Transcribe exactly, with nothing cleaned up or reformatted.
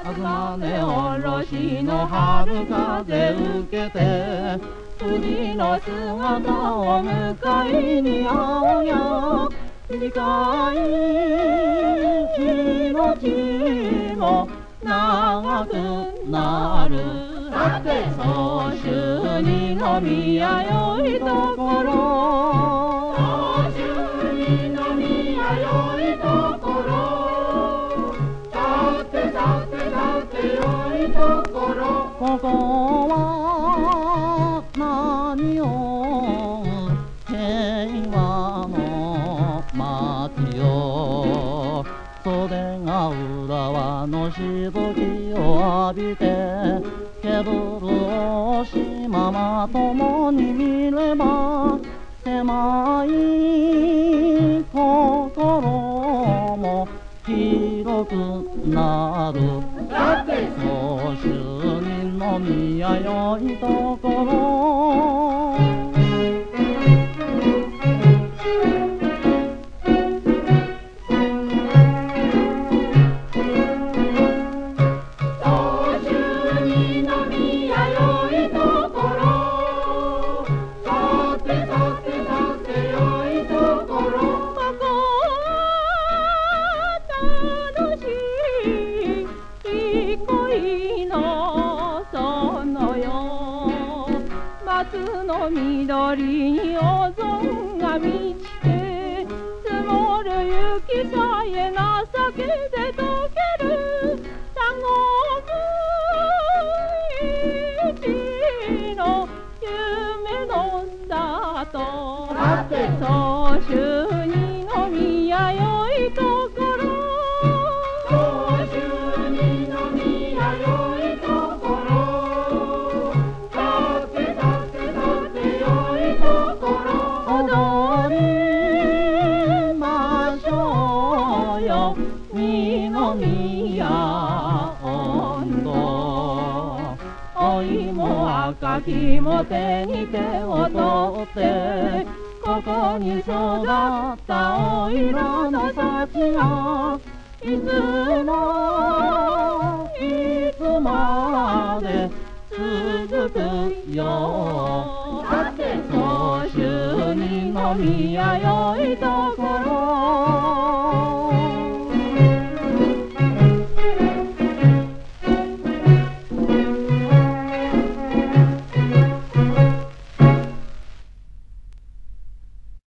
東根おろしの春風受けて藤の姿を迎えに青や短い命も長くなるだって総州二宮よいところ総州二宮よいところさてさてさてよいところここは何を平和の町よ袖が浦和のしぶきを浴びてけぶる大島まともに見れば狭い心も広くなるだって総州二宮よいところ松の緑におぞんが満ちて積もる雪さえ情けで溶けるたごむ一の夢の里だって総州二宮よいところ総州二宮よいところ二宮音頭お芋赤きも手に手を取ってここに育ったおいらの幸がいつもいつまで続くよだって総州二宮よいとこ